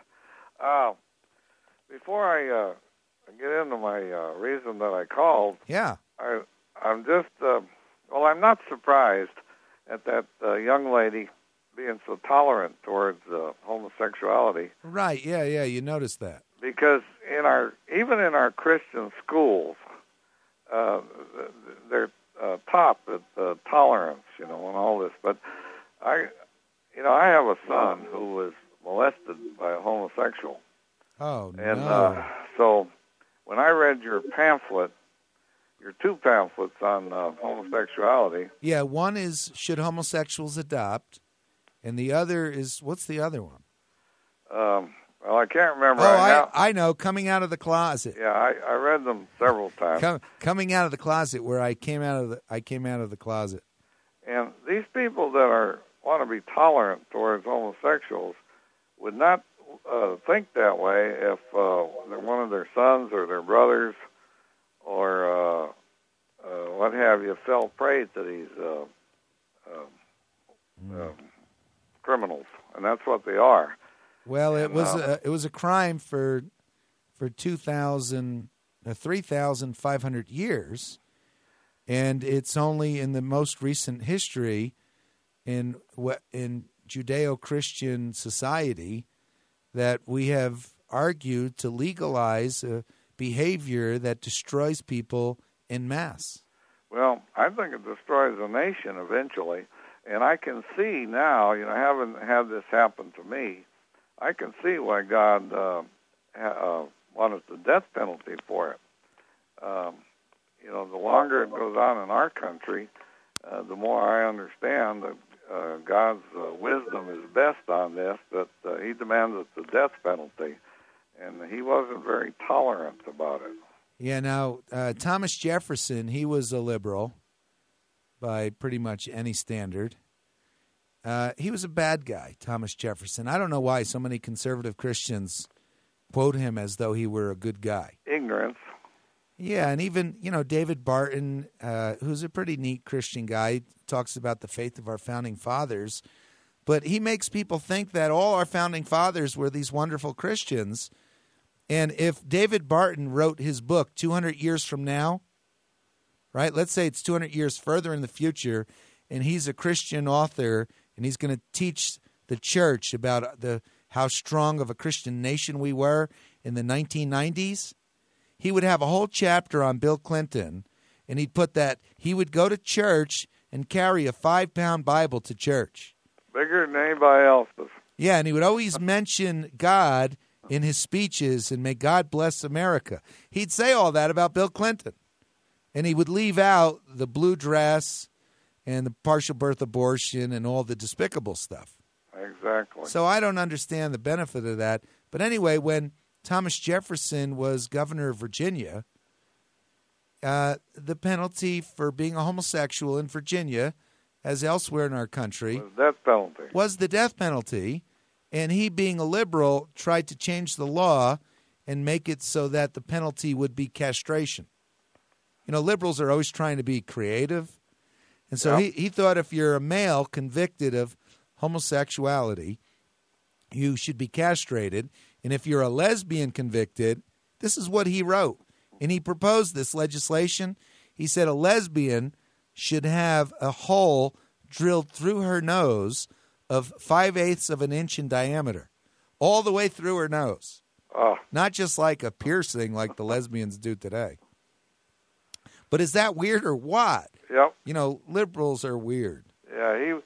Before I get into my reason that I called, I'm just, I'm not surprised at that young lady being so tolerant towards homosexuality. Right, yeah, you noticed that. Because even in our Christian schools, they're top at tolerance, and all this. But I have a son who was molested by a homosexual. Oh, and, no. So when I read your pamphlet, your two pamphlets on homosexuality. Yeah, one is Should Homosexuals Adopt? And the other is, what's the other one? Well, I can't remember. I know, Coming Out of the Closet. Yeah, I read them several times. Coming Out of the Closet, where I came out of the closet. And these people that want to be tolerant towards homosexuals would not think that way if one of their sons or their brothers or what have you fell prey to these criminals, and that's what they are. Well, it was a crime for 3,500 years, and it's only in the most recent history in Judeo-Christian society that we have argued to legalize a behavior that destroys people en masse. Well, I think it destroys a nation eventually, and I can see now, having had this happen to me, I can see why God wanted the death penalty for it. The longer it goes on in our country, the more I understand that God's wisdom is best on this, that he demanded the death penalty, and he wasn't very tolerant about it. Yeah, now, Thomas Jefferson, he was a liberal by pretty much any standard. He was a bad guy, Thomas Jefferson. I don't know why so many conservative Christians quote him as though he were a good guy. Ignorance. Yeah, and even, David Barton, who's a pretty neat Christian guy, talks about the faith of our founding fathers, but he makes people think that all our founding fathers were these wonderful Christians. And if David Barton wrote his book 200 years from now, right, let's say it's 200 years further in the future, and he's a Christian author, and he's going to teach the church about how strong of a Christian nation we were in the 1990s, he would have a whole chapter on Bill Clinton, and he'd put that he would go to church and carry a 5-pound Bible to church. Bigger than anybody else's. Yeah, and he would always mention God in his speeches and may God bless America. He'd say all that about Bill Clinton, and he would leave out the blue dress and the partial birth abortion and all the despicable stuff. Exactly. So I don't understand the benefit of that. But anyway, when Thomas Jefferson was governor of Virginia, the penalty for being a homosexual in Virginia, as elsewhere in our country, was the death penalty. And he, being a liberal, tried to change the law and make it so that the penalty would be castration. Liberals are always trying to be creative. And so he thought if you're a male convicted of homosexuality, you should be castrated. And if you're a lesbian convicted, this is what he wrote. And he proposed this legislation. He said a lesbian should have a hole drilled through her nose of 5/8 of an inch in diameter, all the way through her nose. Oh. Not just like a piercing like the lesbians do today. But is that weird or what? Yep. Liberals are weird. Yeah,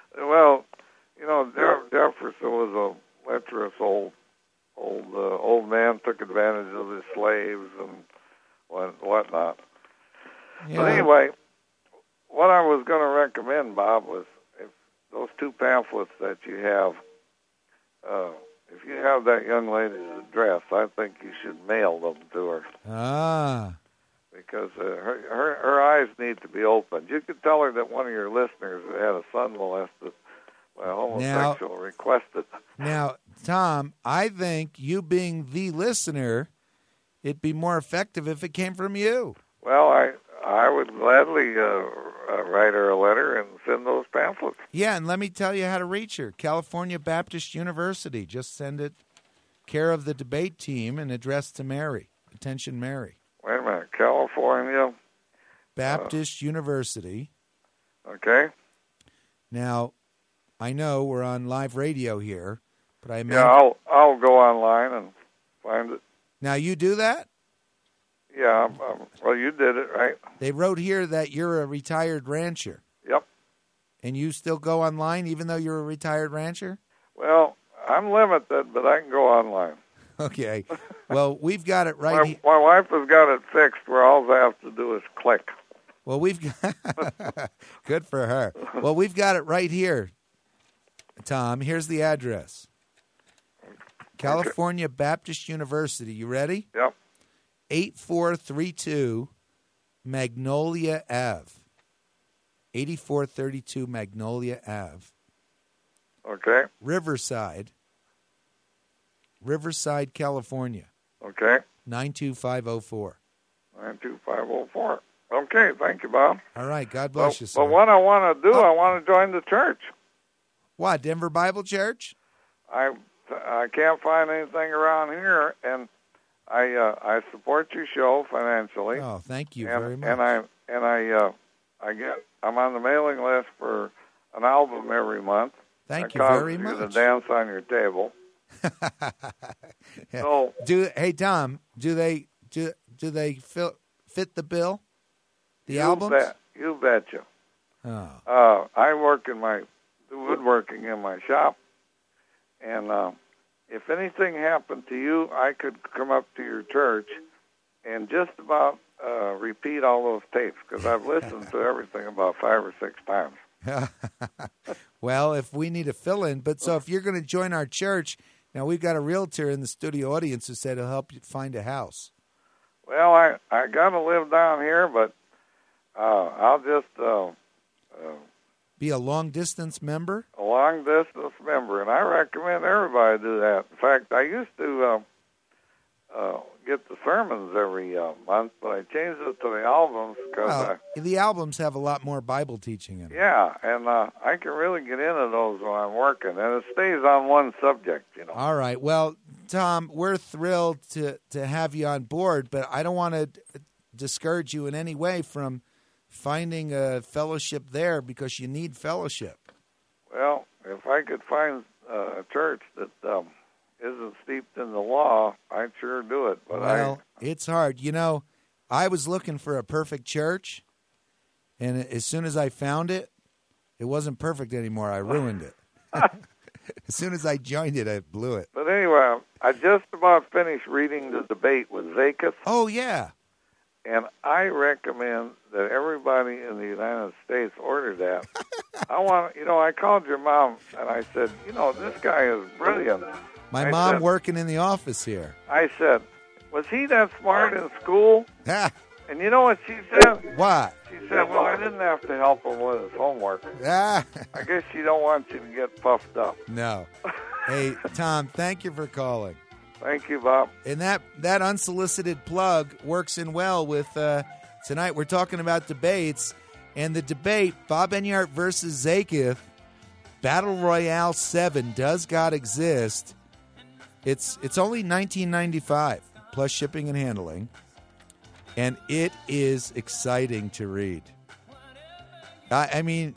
Jefferson was a lecherous old man, took advantage of his slaves and whatnot. Yeah. But anyway, what I was going to recommend, Bob, was those two pamphlets that you have. If you have that young lady's address, I think you should mail them to her. Ah. Because her eyes need to be opened. You could tell her that one of your listeners had a son molested by a homosexual requested. Now, Tom, I think you being the listener, it'd be more effective if it came from you. Well, I would gladly write her a letter and send those pamphlets. Yeah, and let me tell you how to reach her. California Baptist University. Just send it care of the debate team and addressed to Mary. Attention, Mary. Wait a minute. California Baptist University. Okay. Now, I know we're on live radio here, but I I'll go online and find it. Now, you do that? Yeah, well, you did it, right? They wrote here that you're a retired rancher. Yep. And you still go online even though you're a retired rancher? Well, I'm limited, but I can go online. Okay. Well, we've got it right here. My wife has got it fixed where all I have to do is click. Well, we've got good for her. Well, we've got it right here, Tom. Here's the address. California Baptist University. You ready? Yep. 8432 Magnolia Ave. 8432 Magnolia Ave. Okay. Riverside, California. Okay. 92504. 92504. Okay, thank you, Bob. All right, God bless you, sir. But what I want to do, I want to join the church. What, Denver Bible Church? I can't find anything around here, and I support your show financially. Oh, thank you very much. I'm on the mailing list for an album every month. Thank you very much. The dance on your table. Yeah. So, hey Tom, do they fit the bill? The albums? You betcha. Oh. I work in the woodworking in my shop, and if anything happened to you, I could come up to your church and just about repeat all those tapes because I've listened to everything about 5 or 6 times. Well, if we need a fill-in, so if you're going to join our church, now we've got a realtor in the studio audience who said he'll help you find a house. Well, I got to live down here, but I'll just be a long-distance member? A long-distance member, and I recommend everybody do that. In fact, I used to get the sermons every month, but I changed it to the albums because the albums have a lot more Bible teaching in them. Yeah, and I can really get into those when I'm working, and it stays on one subject, you know. All right. Well, Tom, we're thrilled to have you on board, but I don't want to discourage you in any way from finding a fellowship there because you need fellowship. Well, if I could find a church that isn't steeped in the law, I'd sure do it. But it's hard. You know, I was looking for a perfect church, and as soon as I found it, it wasn't perfect anymore. I ruined it. As soon as I joined it, I blew it. But anyway, I just about finished reading the debate with Zakis. Oh, yeah. And I recommend that everybody in the United States order that. I called your mom, and I said, this guy is brilliant. My mom working in the office here. I said, was he that smart in school? And you know what she said? What? She said, well, I didn't have to help him with his homework. I guess she don't want you to get puffed up. No. Hey, Tom, thank you for calling. Thank you, Bob. And that unsolicited plug works in well with tonight. We're talking about debates. And the debate, Bob Enyart versus Zakith, Battle Royale 7, Does God Exist? It's only $19.95 plus shipping and handling. And it is exciting to read. I mean,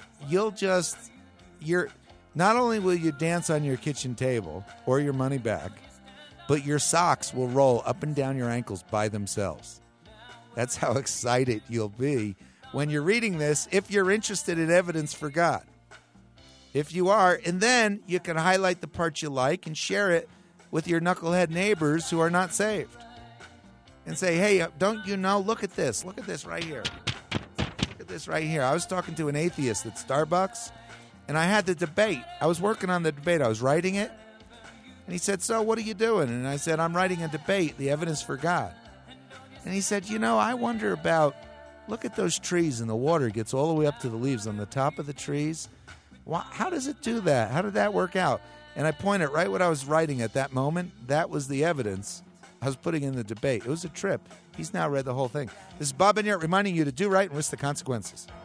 not only will you dance on your kitchen table or your money back, but your socks will roll up and down your ankles by themselves. That's how excited you'll be when you're reading this, if you're interested in evidence for God. If you are, and then you can highlight the parts you like and share it with your knucklehead neighbors who are not saved. And say, hey, don't you know? Look at this. Look at this right here. Look at this right here. I was talking to an atheist at Starbucks, and I had the debate. I was working on the debate. I was writing it. And he said, so what are you doing? And I said, I'm writing a debate, the evidence for God. And he said, I wonder about, look at those trees and the water gets all the way up to the leaves on the top of the trees. How does it do that? How did that work out? And I pointed right what I was writing at that moment. That was the evidence I was putting in the debate. It was a trip. He's now read the whole thing. This is Bob Enyart reminding you to do right and risk the consequences.